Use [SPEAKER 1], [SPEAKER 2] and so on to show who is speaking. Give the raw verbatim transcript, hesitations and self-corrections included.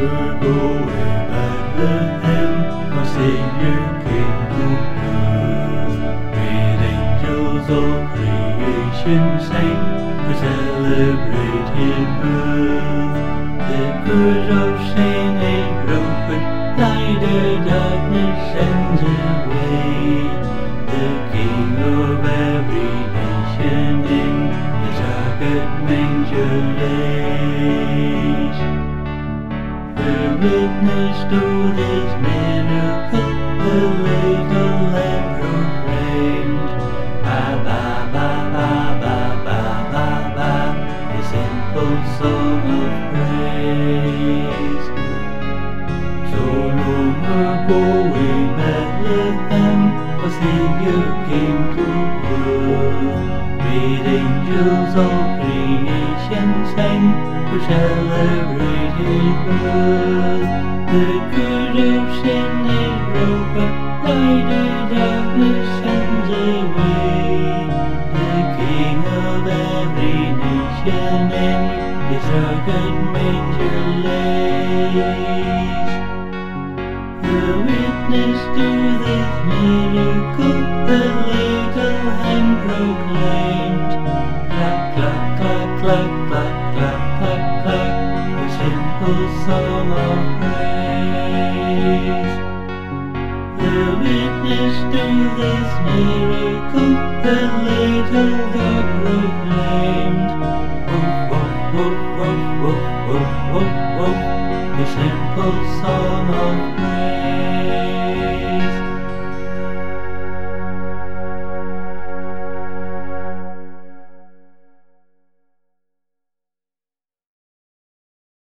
[SPEAKER 1] go in Bethlehem, our Savior came to earth. Great angels all creation sang to celebrate His birth. The good of Saint Aaron lighted darkness sends away. The King of every nation in His rugged manger lays. The witness to this miracle the little lamb proclaimed. Ba ba ba ba ba ba ba ba, the simple song of praise. So no more going Bethlehem, a Savior came to earth. Great angels all creation sang to celebrate His birth. The good of sin is broken, lighted darkness sends away. The King of every nation in His rugged manger lays. The witness to this miracle the little hand proclaimed. Clap, clap, clap, clap, clap, clap, clap, clap, the simple song of praise. The witness to this miracle the little God proclaimed. Woof, woof, woof, woof, woof, woof, woof, woof, the simple song of praise.